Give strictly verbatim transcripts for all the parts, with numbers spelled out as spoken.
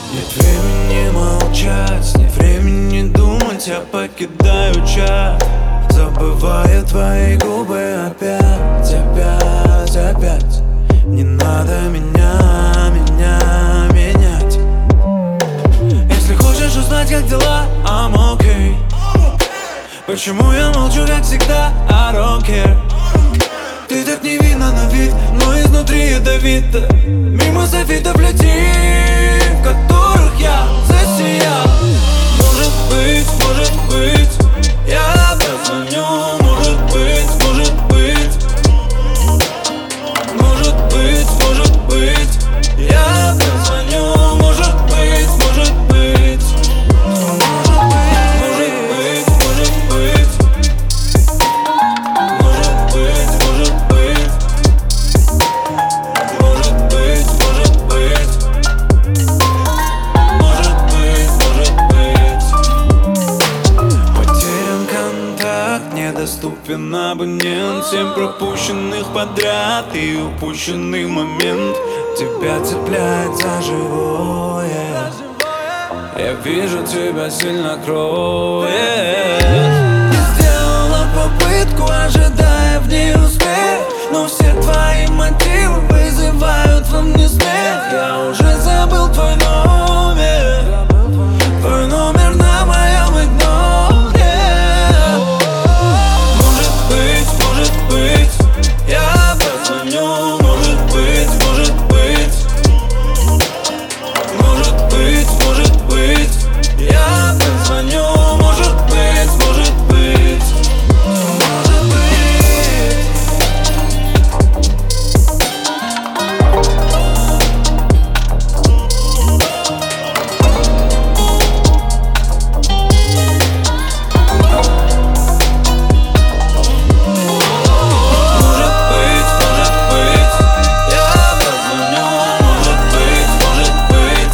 Нет времени молчать, нет времени думать, я покидаю чат, забывая твои губы опять, опять, опять. Не надо меня, меня менять. Если хочешь узнать, как дела, I'm okay. Почему я молчу, как всегда, I don't care. Ты так невинна на вид, но изнутри ядовито. Мимо софитов лети, в которых я засиял. Может быть, может быть, я позвоню. Может быть, может быть, может быть, может быть, я позвоню. Может быть, может быть, может быть, может быть, может быть, может быть, может быть, может быть, может быть, может быть. Потерян контакт, недоступен абонент. Семь пропущенных подряд и упущенный момент. Тебя цепляет за живое. Я вижу, тебя сильно кроет. Сделала попытку, ожидая в ней успех, но все твои мотивы вызывают во мне смех. Я уже забыл твой номер, твой номер на моем игноре. Может быть, может быть, я позвоню. Может быть, может быть, может быть, может быть, я позвоню. Может быть, может быть, может быть. Может быть, может быть, я позвоню. Может быть, может быть,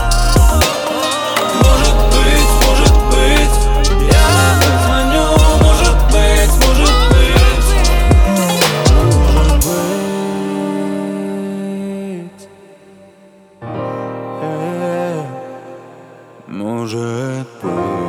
может быть, может быть, я позвоню. Может быть, может быть, может быть, может быть.